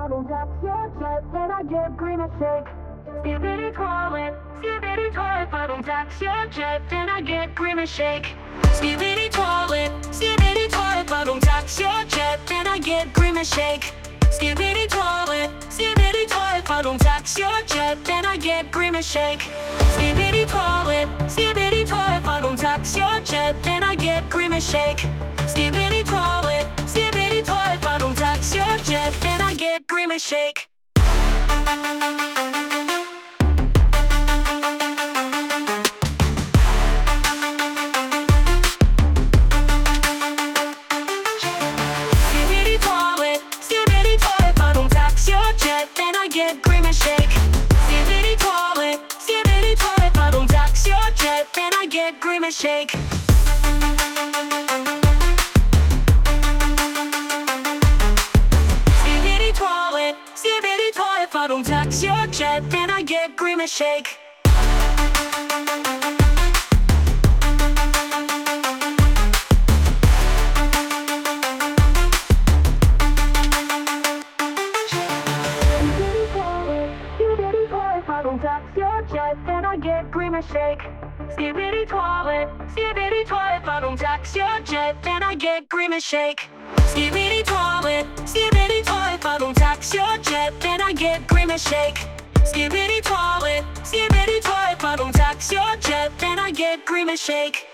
bubble touch your jet, then I get grimace shake. Skibbity toilet, bubble touch your jet, then I get grimace shake. Skibbity toilet, bubble touch your jet, then I get grimace shake. Skibbity toilet, bubble touch your jet, then I get grimace shake. Skibbity toilet, bubble touch your jet, then I get grimace shake. Skibbity toilet, bubble touch your jet, then I get grimace shake. Then I get grimace shake. Skibbity toilet, bubble touch your jet, then I get grimace shake. Skibbity toilet, bubble touch your jet, then I get grimace shake. Bubble touch your jet, then I get grimace shake. Skibbity toilet, bubble touch your jet, then I get grimace shake. Skibbity toilet, bubble touch your jet, then I get grimace shake. Skibbity toilet, bubble touch your jet, then I get grimace shake.